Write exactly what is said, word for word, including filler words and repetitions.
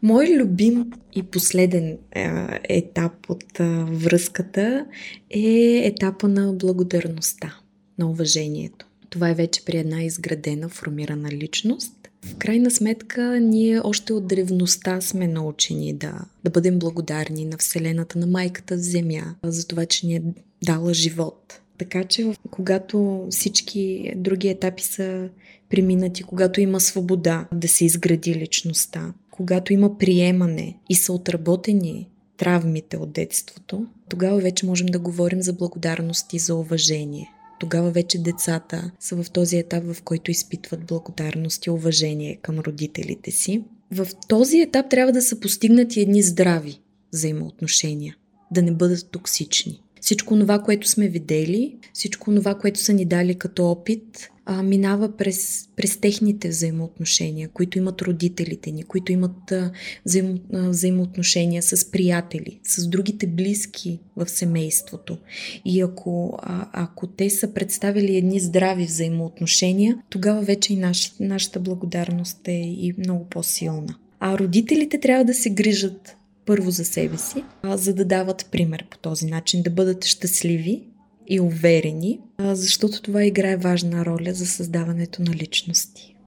Мой любим и последен а, етап от а, връзката е етапа на благодарността, на уважението. Това е вече при една изградена, формирана личност. В крайна сметка, ние още от древността сме научени да, да бъдем благодарни на Вселената, на Майката Земя, за това, че ни е дала живот. Така че, когато всички други етапи са преминати, когато има свобода да се изгради личността, когато има приемане и са отработени травмите от детството, тогава вече можем да говорим за благодарност и за уважение. Тогава вече децата са в този етап, в който изпитват благодарност и уважение към родителите си. В този етап трябва да са постигнати едни здрави взаимоотношения, да не бъдат токсични. Всичко това, което сме видели, всичко това, което са ни дали като опит, а, минава през, през техните взаимоотношения, които имат родителите ни, които имат а, взаимо, а, взаимоотношения с приятели, с другите близки в семейството. И ако, а, ако те са представили едни здрави взаимоотношения, тогава вече и наш, нашата благодарност е и много по-силна. А родителите трябва да се грижат първо за себе си, а, за да дават пример по този начин, да бъдат щастливи и уверени, а, защото това играе важна роля за създаването на личности.